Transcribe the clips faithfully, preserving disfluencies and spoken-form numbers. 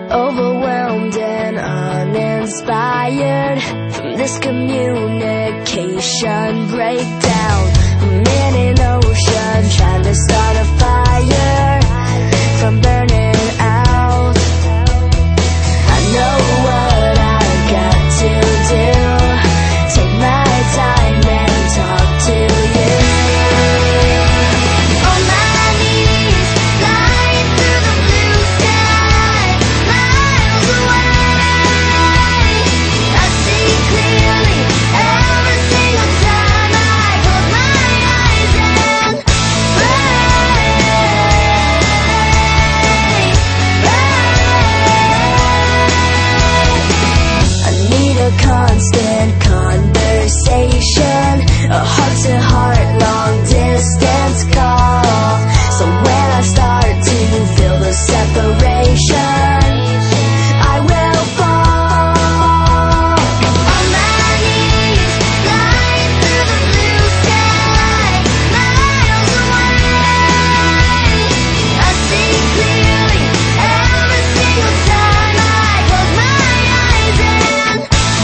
overwhelmed and uninspired from this communication breakdown. I'm in an ocean trying to start a fire from burning out. I know what I've got to do. Take my time and talk to you. On my knees, flying through the blue sky, miles away. I see clearly every single time I close my eyes and pray, pray. I need a constant conversation, a heart-to-heart, long-distance call. So when I start to feel the separation, I will fall. On my knees, flying through the blue sky, miles away. I see clearly every single time I close my eyes and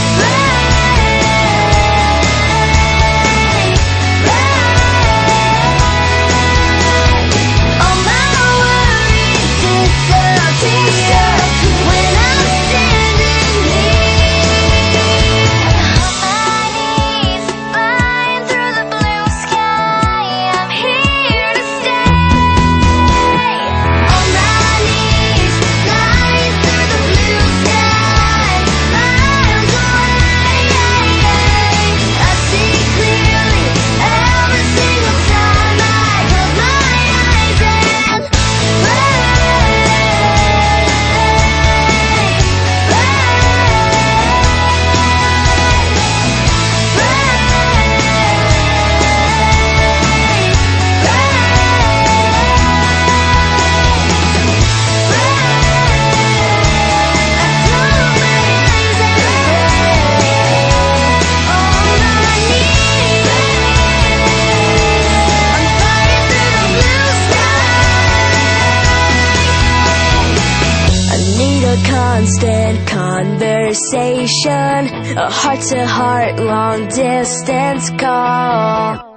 all my worries disappear when I'm standing here. On my knees, flying through the blue sky, I'm here to stay. On my knees, flying through the blue sky, miles away. I see clearly every single time I close my eyes and I need a constant conversation, a heart-to-heart, long-distance call.